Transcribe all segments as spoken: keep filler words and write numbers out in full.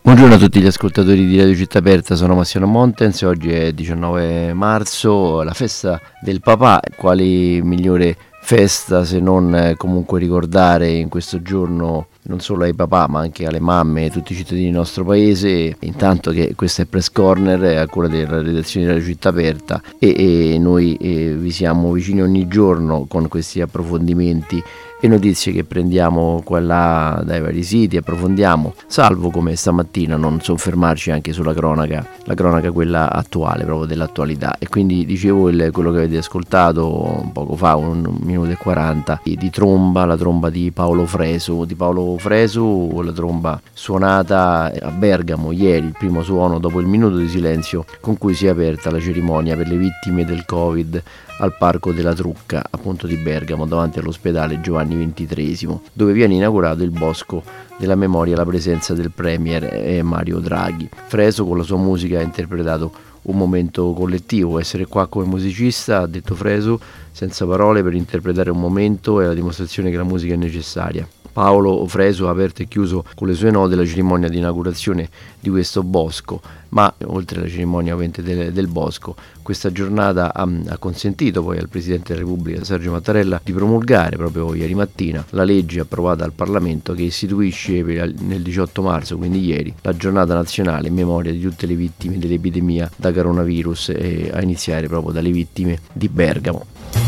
Buongiorno a tutti gli ascoltatori di Radio Città Aperta, sono Massimo Montens, oggi è diciannove marzo, la festa del papà. Quali migliore festa se non comunque ricordare in questo giorno non solo ai papà ma anche alle mamme e tutti i cittadini del nostro paese. Intanto che questa è Press Corner a cura della redazione della Città Aperta e, e noi eh, vi siamo vicini ogni giorno con questi approfondimenti e notizie che prendiamo qua e là dai vari siti, approfondiamo, salvo come stamattina non soffermarci anche sulla cronaca, la cronaca quella attuale, proprio dell'attualità. E quindi dicevo il, quello che avete ascoltato poco fa, un minuto e quaranta, di, di tromba, la tromba di Paolo Fresu, di Paolo Fresu, la tromba suonata a Bergamo ieri, il primo suono dopo il minuto di silenzio con cui si è aperta la cerimonia per le vittime del Covid al Parco della Trucca, appunto di Bergamo, davanti all'ospedale Giovanni ventitreesimo, dove viene inaugurato il Bosco della Memoria alla presenza del Premier Mario Draghi. Fresu con la sua musica ha interpretato un momento collettivo. Essere qua come musicista, ha detto Fresu, senza parole per interpretare un momento è la dimostrazione che la musica è necessaria. Paolo Fresu ha aperto e chiuso con le sue note la cerimonia di inaugurazione di questo bosco, ma oltre alla cerimonia ovviamente del, del bosco, questa giornata ha, ha consentito poi al Presidente della Repubblica Sergio Mattarella di promulgare proprio ieri mattina la legge approvata dal Parlamento che istituisce nel diciotto marzo, quindi ieri, la giornata nazionale in memoria di tutte le vittime dell'epidemia da coronavirus, e a iniziare proprio dalle vittime di Bergamo.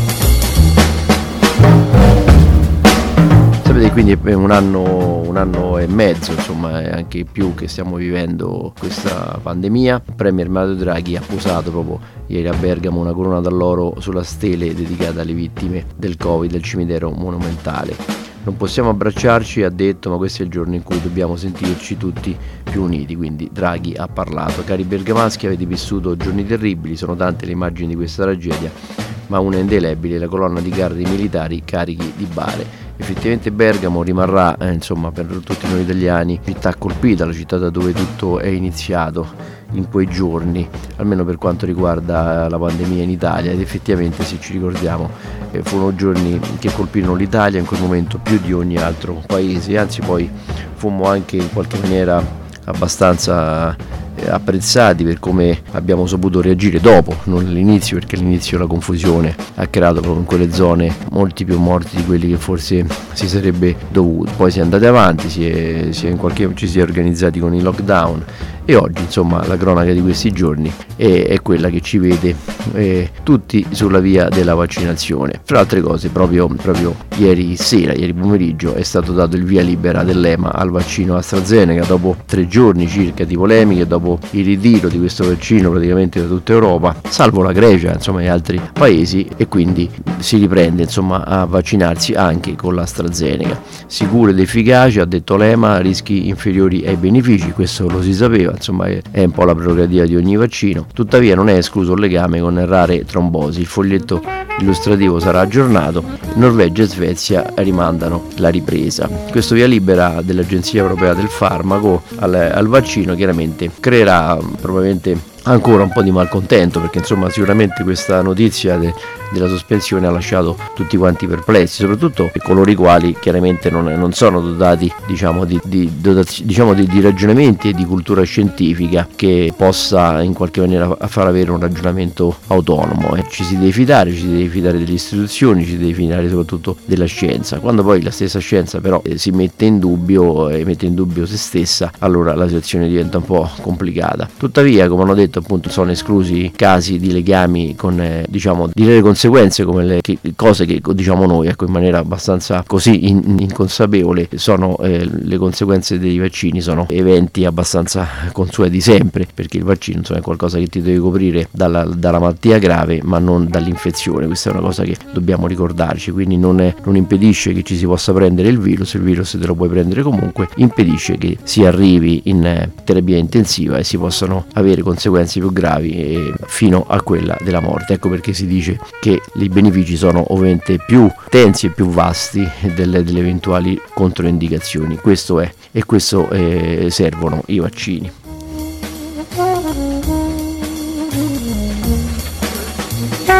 Sapete, quindi è un anno, un anno e mezzo, insomma, è anche più che stiamo vivendo questa pandemia. Il Premier Mario Draghi ha posato proprio ieri a Bergamo una corona d'alloro sulla stele dedicata alle vittime del Covid del cimitero monumentale. Non possiamo abbracciarci, ha detto, ma questo è il giorno in cui dobbiamo sentirci tutti più uniti. Quindi Draghi ha parlato. Cari bergamaschi, avete vissuto giorni terribili, sono tante le immagini di questa tragedia, ma una indelebile, la colonna di carri militari carichi di bare. Effettivamente Bergamo rimarrà, eh, insomma, per tutti noi italiani, città colpita, la città da dove tutto è iniziato in quei giorni, almeno per quanto riguarda la pandemia in Italia. Ed effettivamente, se ci ricordiamo, eh, furono giorni che colpirono l'Italia in quel momento più di ogni altro paese, anzi poi fummo anche in qualche maniera abbastanza apprezzati per come abbiamo saputo reagire dopo, non all'inizio, perché all'inizio la confusione ha creato proprio in quelle zone molti più morti di quelli che forse si sarebbe dovuto. Poi si è andati avanti, si è, si è in qualche, ci si è organizzati con i lockdown e oggi, insomma, la cronaca di questi giorni è, è quella che ci vede eh, tutti sulla via della vaccinazione. Fra altre cose, proprio, proprio ieri sera, ieri pomeriggio, è stato dato il via libera dell'E M A al vaccino AstraZeneca dopo tre giorni circa di polemiche, dopo il ritiro di questo vaccino praticamente da tutta Europa, salvo la Grecia, insomma, e altri paesi, e quindi si riprende, insomma, a vaccinarsi anche con l'AstraZeneca. Sicuro ed efficace, ha detto l'E M A, rischi inferiori ai benefici, questo lo si sapeva, insomma, è, è un po' la prerogativa di ogni vaccino. Tuttavia non è escluso il legame con rare trombosi. Il foglietto illustrativo sarà aggiornato. Norvegia e Svezia rimandano la ripresa. Questo via libera dell'Agenzia Europea del Farmaco al, al vaccino chiaramente creerà probabilmente ancora un po' di malcontento, perché insomma sicuramente questa notizia de, della sospensione ha lasciato tutti quanti perplessi, soprattutto coloro i quali chiaramente non, non sono dotati, diciamo, di, di, dotati, diciamo di, di ragionamenti e di cultura scientifica che possa in qualche maniera far avere un ragionamento autonomo. Eh, ci si deve fidare, ci si deve fidare delle istituzioni, ci si deve fidare soprattutto della scienza. Quando poi la stessa scienza però eh, si mette in dubbio e eh, mette in dubbio se stessa, allora la situazione diventa un po' complicata. Tuttavia, come hanno detto, appunto, sono esclusi casi di legami con eh, diciamo di delle conseguenze come le che, cose che diciamo noi, ecco, in maniera abbastanza così in, inconsapevole, sono eh, le conseguenze dei vaccini, sono eventi abbastanza consueti sempre, perché il vaccino, insomma, è qualcosa che ti deve coprire dalla, dalla malattia grave ma non dall'infezione. Questa è una cosa che dobbiamo ricordarci, quindi non, è, non impedisce che ci si possa prendere il virus, il virus te lo puoi prendere comunque, impedisce che si arrivi in eh, terapia intensiva e si possano avere conseguenze più gravi eh, fino a quella della morte. Ecco perché si dice che i benefici sono ovviamente più tensi e più vasti delle, delle eventuali controindicazioni. Questo è, e questo eh, servono i vaccini. Thank you.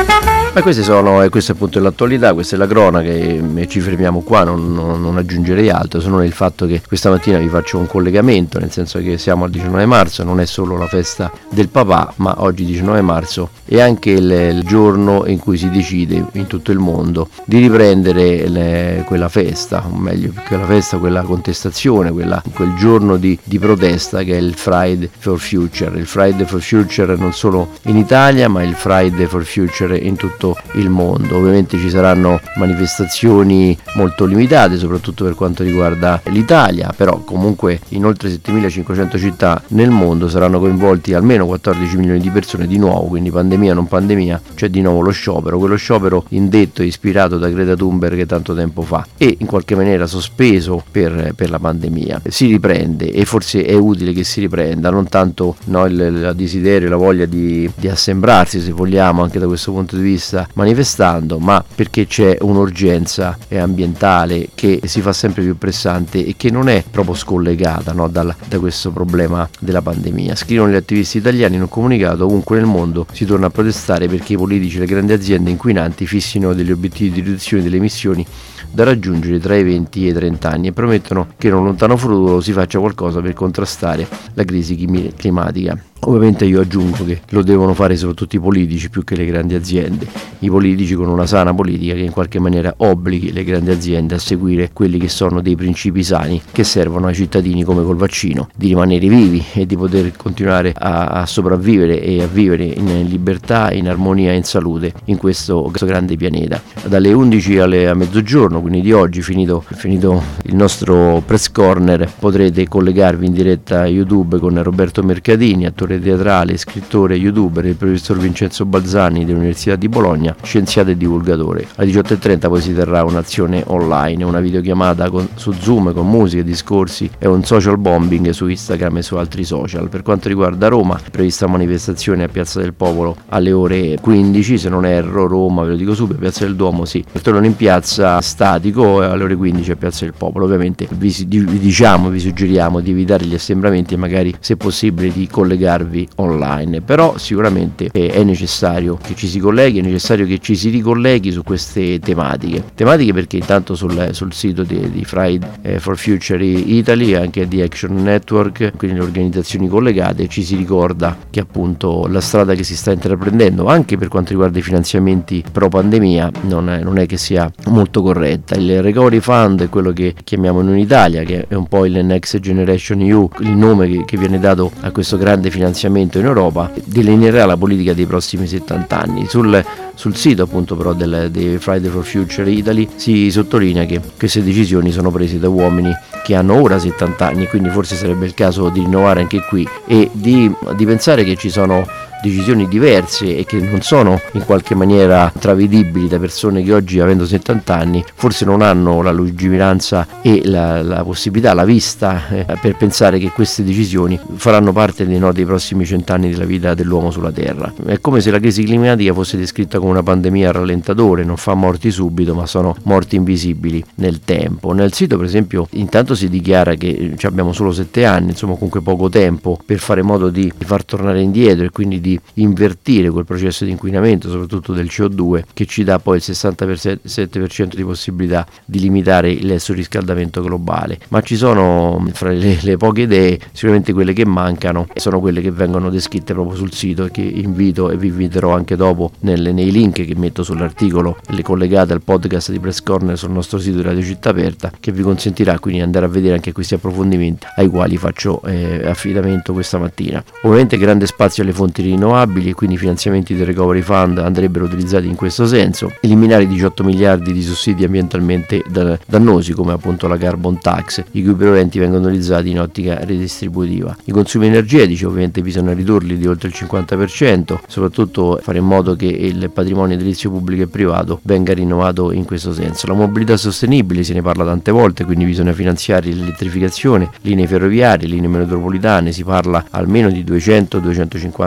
Ma queste sono, e questa è appunto l'attualità, questa è la cronaca e ci fermiamo qua, non, non, non aggiungerei altro, se non il fatto che questa mattina vi faccio un collegamento, nel senso che siamo al diciannove marzo, non è solo la festa del papà, ma oggi diciannove marzo è anche il, il giorno in cui si decide in tutto il mondo di riprendere le, quella festa, o meglio più che la festa, quella contestazione, quella, quel giorno di, di protesta che è il Friday for Future, il Friday for Future non solo in Italia ma il Friday for Future in tutto il mondo. Ovviamente ci saranno manifestazioni molto limitate, soprattutto per quanto riguarda l'Italia, però comunque in oltre settemilacinquecento città nel mondo saranno coinvolti almeno quattordici milioni di persone di nuovo, quindi pandemia non pandemia, c'è di nuovo lo sciopero, quello sciopero indetto e ispirato da Greta Thunberg tanto tempo fa e in qualche maniera sospeso per, per la pandemia. Si riprende e forse è utile che si riprenda, non tanto no, il, il desiderio, la voglia di, di assembrarsi, se vogliamo, anche da questo punto di vista manifestando, ma perché c'è un'urgenza ambientale che si fa sempre più pressante e che non è proprio scollegata no, dal, da questo problema della pandemia. Scrivono gli attivisti italiani in un comunicato: ovunque nel mondo si torna a protestare perché i politici e le grandi aziende inquinanti fissino degli obiettivi di riduzione delle emissioni da raggiungere tra i venti e i trenta anni e promettono che in un lontano futuro si faccia qualcosa per contrastare la crisi climatica. Ovviamente io aggiungo che lo devono fare soprattutto i politici più che le grandi aziende, i politici con una sana politica che in qualche maniera obblighi le grandi aziende a seguire quelli che sono dei principi sani che servono ai cittadini, come col vaccino, di rimanere vivi e di poter continuare a, a sopravvivere e a vivere in libertà, in armonia e in salute in questo, questo grande pianeta. Dalle undici alle, a mezzogiorno, quindi di oggi, finito, finito il nostro press corner, potrete collegarvi in diretta a YouTube con Roberto Mercadini, attore teatrale, scrittore, youtuber, il professor Vincenzo Balzani dell'Università di Bologna, scienziato e divulgatore. Alle diciotto e trenta poi si terrà un'azione online, una videochiamata con, su Zoom con musiche, discorsi e un social bombing su Instagram e su altri social. Per quanto riguarda Roma, è prevista manifestazione a Piazza del Popolo alle ore quindici, se non erro, Roma, ve lo dico subito, Piazza del Duomo sì, tornano in piazza statico alle ore quindici a Piazza del Popolo. Ovviamente vi, vi diciamo, vi suggeriamo di evitare gli assembramenti e magari se possibile di collegare online, però sicuramente è necessario che ci si colleghi, è necessario che ci si ricolleghi su queste tematiche tematiche perché intanto sul, sul sito di, di Friday for Future Italy e anche di Action Network, quindi le organizzazioni collegate, ci si ricorda che appunto la strada che si sta intraprendendo anche per quanto riguarda i finanziamenti pro pandemia non è, non è che sia molto corretta. Il Recovery Fund è quello che chiamiamo noi in Italia, che è un po' il Next Generation E U, il nome che, che viene dato a questo grande finanziamento in Europa, delineerà la politica dei prossimi settanta anni. Sul, sul sito appunto però del, dei Friday for Future Italy si sottolinea che queste decisioni sono prese da uomini che hanno ora settanta anni, quindi forse sarebbe il caso di rinnovare anche qui e di, di pensare che ci sono decisioni diverse e che non sono in qualche maniera travedibili da persone che oggi, avendo settanta anni, forse non hanno la lungimiranza e la, la possibilità, la vista eh, per pensare che queste decisioni faranno parte dei, no, dei prossimi cent'anni della vita dell'uomo sulla Terra. È come se la crisi climatica fosse descritta come una pandemia a rallentatore, non fa morti subito ma sono morti invisibili nel tempo. Nel sito per esempio intanto si dichiara che abbiamo solo sette anni, insomma comunque poco tempo per fare in modo di far tornare indietro e quindi di di invertire quel processo di inquinamento, soprattutto del C O due, che ci dà poi il sessantasette per cento di possibilità di limitare il surriscaldamento globale. Ma ci sono fra le, le poche idee, sicuramente quelle che mancano sono quelle che vengono descritte proprio sul sito e che invito e vi inviterò anche dopo nelle, nei link che metto sull'articolo, le collegate al podcast di Press Corner sul nostro sito di Radio Città Aperta, che vi consentirà quindi di andare a vedere anche questi approfondimenti ai quali faccio eh, affidamento questa mattina. Ovviamente grande spazio alle fonti rinnovabili e quindi i finanziamenti del Recovery Fund andrebbero utilizzati in questo senso. Eliminare diciotto miliardi di sussidi ambientalmente dannosi come appunto la carbon tax, i cui proventi vengono utilizzati in ottica redistributiva. I consumi energetici ovviamente bisogna ridurli di oltre il cinquanta per cento, soprattutto fare in modo che il patrimonio edilizio pubblico e privato venga rinnovato in questo senso. La mobilità sostenibile se ne parla tante volte, quindi bisogna finanziare l'elettrificazione, linee ferroviarie, linee metropolitane, si parla almeno di duecento duecentocinquanta km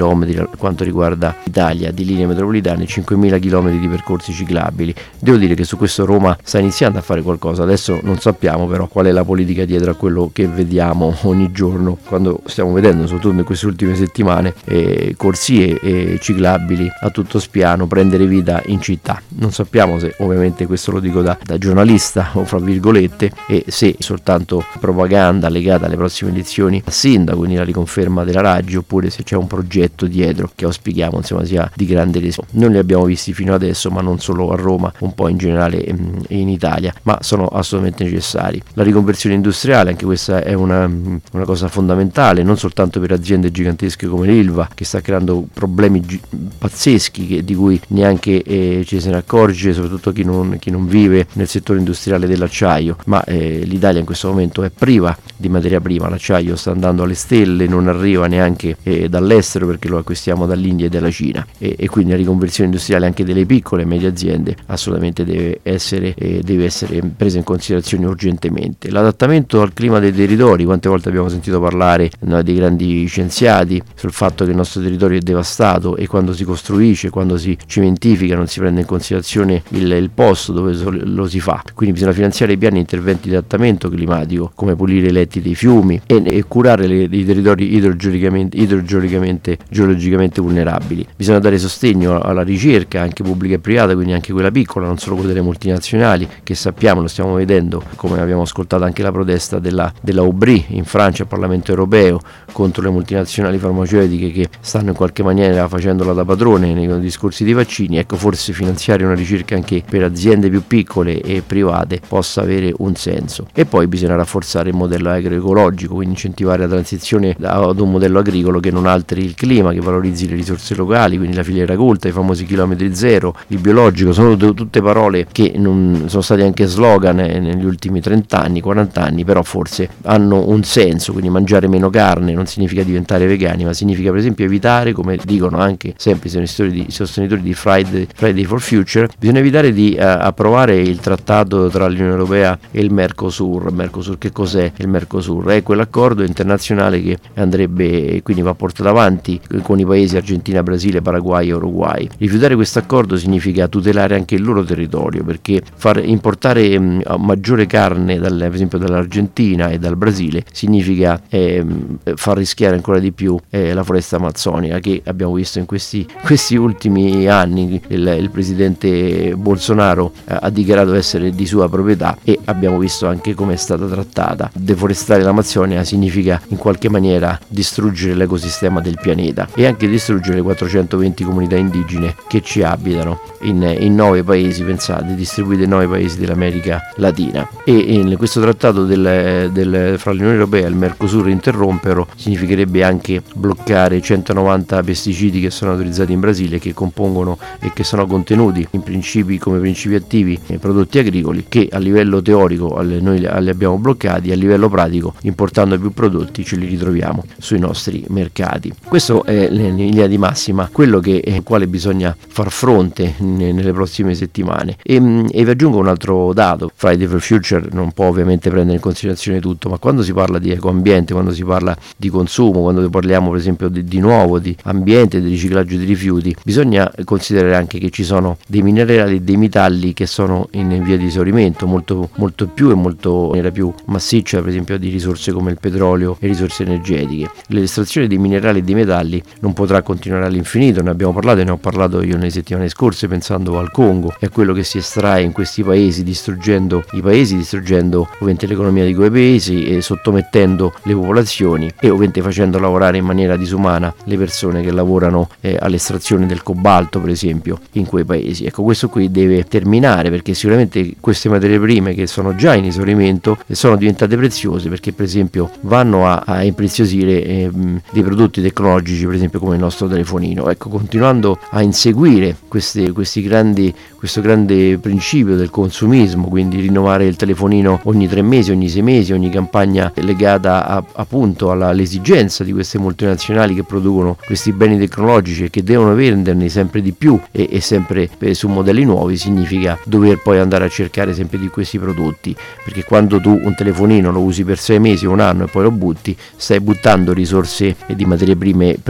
chilometri per quanto riguarda l'Italia di linee metropolitane, cinquemila chilometri di percorsi ciclabili. Devo dire che su questo Roma sta iniziando a fare qualcosa, adesso non sappiamo però qual è la politica dietro a quello che vediamo ogni giorno, quando stiamo vedendo soprattutto in queste ultime settimane eh, corsie e ciclabili a tutto spiano prendere vita in città. Non sappiamo se, ovviamente questo lo dico da, da giornalista o fra virgolette, e se soltanto propaganda legata alle prossime elezioni a sindaco, quindi la riconferma della Raggi, oppure se c'è un progetto dietro che auspichiamo insomma sia di grande respiro. Noi li abbiamo visti fino adesso, ma non solo a Roma, un po' in generale in Italia, ma sono assolutamente necessari. La riconversione industriale, anche questa è una, una cosa fondamentale, non soltanto per aziende gigantesche come l'Ilva, che sta creando problemi gi- pazzeschi che, di cui neanche eh, ci se ne accorge, soprattutto chi non, chi non vive nel settore industriale dell'acciaio, ma eh, l'Italia in questo momento è priva di materia prima, l'acciaio sta andando alle stelle, non arriva neanche eh, dall'estero perché lo acquistiamo dall'India e dalla Cina, e, e quindi la riconversione industriale anche delle piccole e medie aziende assolutamente deve essere, eh, deve essere presa in considerazione urgentemente. L'adattamento al clima dei territori, quante volte abbiamo sentito parlare no, dei grandi scienziati sul fatto che il nostro territorio è devastato e quando si costruisce, quando si cementifica non si prende in considerazione il, il posto dove lo si fa, quindi bisogna finanziare i piani di interventi di adattamento climatico come pulire i letti dei fiumi e, e curare le, i territori idrogeologicamente, idrogeologicamente geologicamente vulnerabili. Bisogna dare sostegno alla ricerca anche pubblica e privata, quindi anche quella piccola, non solo quella delle multinazionali, che sappiamo, lo stiamo vedendo, come abbiamo ascoltato anche la protesta della, della Aubry in Francia al Parlamento europeo contro le multinazionali farmaceutiche che stanno in qualche maniera facendola da padrone nei discorsi dei vaccini. Ecco, forse finanziare una ricerca anche per aziende più piccole e private possa avere un senso. E poi bisogna rafforzare il modello agroecologico, quindi incentivare la transizione ad un modello agricolo che non alteri il clima, che valorizzi le risorse locali, quindi la filiera colta, i famosi chilometri zero, il biologico. Sono tutte parole che non sono state anche slogan negli ultimi trenta anni, quaranta anni, però forse hanno un senso. Quindi mangiare meno carne non significa diventare vegani, ma significa per esempio evitare, come dicono anche sempre i sostenitori di, sostenitori di Friday, Friday for Future, bisogna evitare di uh, approvare il trattato tra l'Unione Europea e il Mercosur. Mercosur, che cos'è il Mercosur? È quell'accordo internazionale che andrebbe, quindi va portato avanti con i paesi Argentina, Brasile, Paraguay e Uruguay. Rifiutare questo accordo significa tutelare anche il loro territorio, perché far importare mh, maggiore carne dal, per esempio dall'Argentina e dal Brasile significa eh, far rischiare ancora di più eh, la foresta amazzonica, che abbiamo visto in questi, questi ultimi anni. Il, il presidente Bolsonaro eh, ha dichiarato essere di sua proprietà e abbiamo visto anche come è stata trattata. Deforestare l'Amazzonia significa in qualche maniera distruggere l'ecosistema del pianeta e anche distruggere le quattrocentoventi comunità indigene che ci abitano in, in nove paesi, pensate, distribuite in nove paesi dell'America Latina. E in questo trattato del, del, fra l'Unione Europea e il Mercosur interromperlo significherebbe anche bloccare centonovanta pesticidi che sono autorizzati in Brasile, che compongono e che sono contenuti in principi come principi attivi nei prodotti agricoli, che a livello teorico noi li abbiamo bloccati, a livello pratico importando più prodotti ce li ritroviamo sui nostri mercati. Questo è in linea di massima quello che è quale bisogna far fronte nelle prossime settimane. E, e vi aggiungo un altro dato: Friday for Future non può ovviamente prendere in considerazione tutto, ma quando si parla di ecoambiente, quando si parla di consumo, quando parliamo per esempio di, di nuovo di ambiente, di riciclaggio di rifiuti, bisogna considerare anche che ci sono dei minerali e dei metalli che sono in via di esaurimento, molto, molto più e molto in maniera più massiccia, per esempio di risorse come il petrolio e risorse energetiche. L'estrazione dei minerali e dei metalli non potrà continuare all'infinito, ne abbiamo parlato e ne ho parlato io nelle settimane scorse, pensando al Congo e a quello che si estrae in questi paesi, distruggendo i paesi, distruggendo ovviamente l'economia di quei paesi e sottomettendo le popolazioni e ovviamente facendo lavorare in maniera disumana le persone che lavorano eh, all'estrazione del cobalto, per esempio, in quei paesi. Ecco, questo qui deve terminare, perché sicuramente queste materie prime, che sono già in esaurimento, sono diventate preziose, perché per esempio vanno a, a impreziosire eh, dei prodotti tecnologici, per esempio come il nostro telefonino. Ecco, continuando a inseguire queste, questi grandi, questo grande principio del consumismo, quindi rinnovare il telefonino ogni tre mesi, ogni sei mesi, ogni campagna legata a, appunto alla, all'esigenza di queste multinazionali che producono questi beni tecnologici e che devono venderne sempre di più e, e sempre eh, su modelli nuovi, significa dover poi andare a cercare sempre di questi prodotti, perché quando tu un telefonino lo usi per sei mesi o un anno e poi lo butti, stai buttando risorse di materie prime preziose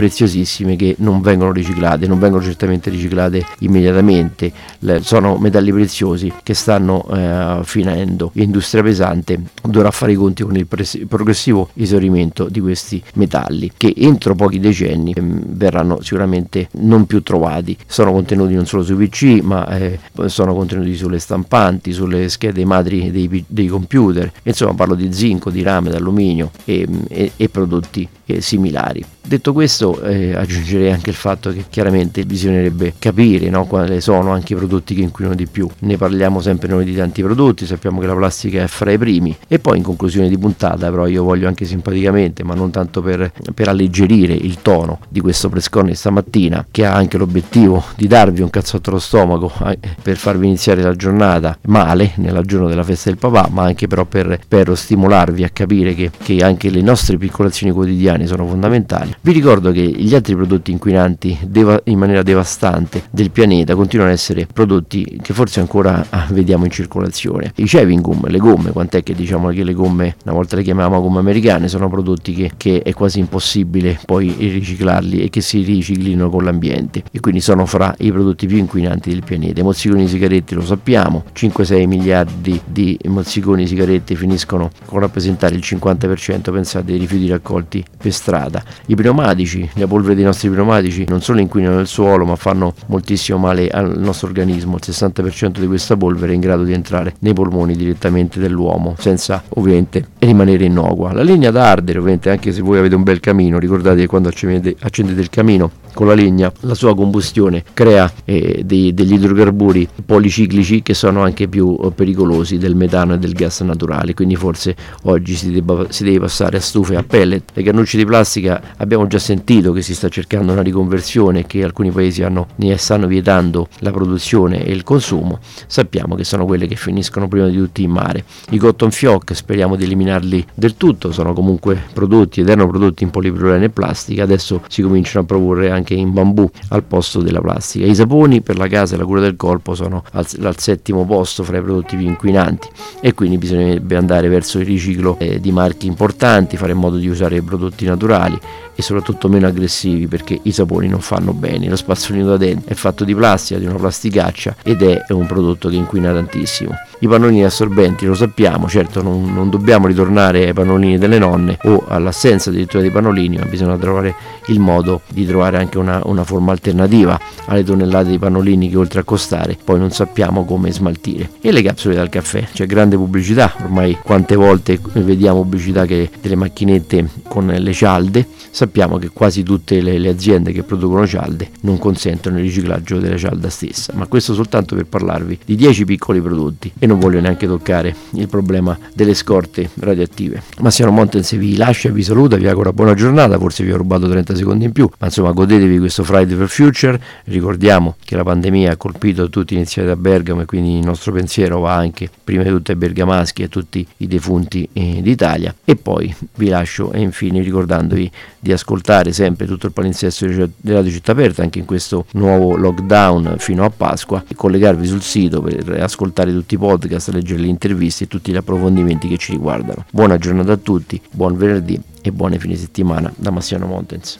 preziosissime che non vengono riciclate, non vengono certamente riciclate immediatamente, le, sono metalli preziosi che stanno eh, finendo. L'industria pesante dovrà fare i conti con il pres- progressivo esaurimento di questi metalli che entro pochi decenni eh, verranno sicuramente non più trovati. Sono contenuti non solo sui P C, ma eh, sono contenuti sulle stampanti, sulle schede madri dei, dei computer, insomma parlo di zinco, di rame, d'alluminio e, e, e prodotti eh, similari. Detto questo, eh, aggiungerei anche il fatto che chiaramente bisognerebbe capire, no, quali sono anche i prodotti che inquinano di più. Ne parliamo sempre noi di tanti prodotti, sappiamo che la plastica è fra i primi. E poi in conclusione di puntata, però, io voglio anche simpaticamente, ma non tanto per, per alleggerire il tono di questo press con stamattina, che ha anche l'obiettivo di darvi un cazzotto allo stomaco eh, per farvi iniziare la giornata male, nella giorno della festa del papà, ma anche però per, per stimolarvi a capire che, che anche le nostre piccole azioni quotidiane sono fondamentali. Vi ricordo che gli altri prodotti inquinanti deva- in maniera devastante del pianeta continuano ad essere prodotti che forse ancora ah, vediamo in circolazione. I shaving gum, le gomme, quant'è che diciamo che le gomme, una volta le chiamavamo gomme americane, sono prodotti che, che è quasi impossibile poi riciclarli e che si riciclino con l'ambiente, e quindi sono fra i prodotti più inquinanti del pianeta. I mozziconi di sigarette lo sappiamo, cinque sei miliardi di mozziconi di sigarette finiscono con rappresentare il cinquanta per cento, pensate, dei rifiuti raccolti per strada. I pneumatici, la polvere dei nostri pneumatici non solo inquinano il suolo, ma fanno moltissimo male al nostro organismo. Il sessanta per cento di questa polvere è in grado di entrare nei polmoni direttamente dell'uomo, senza ovviamente rimanere innocua. La legna da ardere, ovviamente, anche se voi avete un bel camino, ricordate che quando accendete, accendete il camino con la legna, la sua combustione crea eh, dei, degli idrocarburi policiclici che sono anche più eh, pericolosi del metano e del gas naturale, quindi forse oggi si, debba, si deve passare a stufe a pellet. Le cannucce di plastica abbiamo già sentito che si sta cercando una riconversione, che alcuni paesi hanno, ne stanno vietando la produzione e il consumo. Sappiamo che sono quelle che finiscono prima di tutti in mare. I cotton fioc speriamo di eliminarli del tutto, sono comunque prodotti ed erano prodotti in polipropilene e plastica, adesso si cominciano a produrre anche in bambù al posto della plastica. I saponi per la casa e la cura del corpo sono al, al settimo posto fra i prodotti più inquinanti, e quindi bisognerebbe andare verso il riciclo eh, di marchi importanti, fare in modo di usare prodotti naturali e soprattutto meno aggressivi, perché i saponi non fanno bene. Lo spazzolino da dente è fatto di plastica, di una plasticaccia, ed è un prodotto che inquina tantissimo. I pannolini assorbenti lo sappiamo, certo non, non dobbiamo ritornare ai pannolini delle nonne o all'assenza addirittura dei pannolini, ma bisogna trovare il modo di trovare anche una, una forma alternativa alle tonnellate di pannolini che, oltre a costare, poi non sappiamo come smaltire. E le capsule dal caffè, c'è grande pubblicità, ormai quante volte vediamo pubblicità che delle macchinette con le cialde. Sappiamo che quasi tutte le, le aziende che producono cialde non consentono il riciclaggio della cialda stessa, ma questo soltanto per parlarvi di dieci piccoli prodotti, e non voglio neanche toccare il problema delle scorte radioattive. Massimo Montens vi lascia, vi saluta, vi augura buona giornata. Forse vi ho rubato trenta secondi in più, ma insomma godetevi questo Friday for Future. Ricordiamo che la pandemia ha colpito tutti iniziati da Bergamo, e quindi il nostro pensiero va anche prima di tutto ai bergamaschi e a tutti i defunti eh, d'Italia. E poi vi lascio, e infine ricordandovi di ascoltare sempre tutto il palinsesto di Radio Città Aperta anche in questo nuovo lockdown fino a Pasqua, e collegarvi sul sito per ascoltare tutti i podcast, leggere le interviste e tutti gli approfondimenti che ci riguardano. Buona giornata a tutti, buon venerdì e buone fine settimana da Massimo Montens.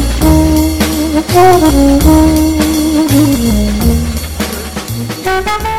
Thank you.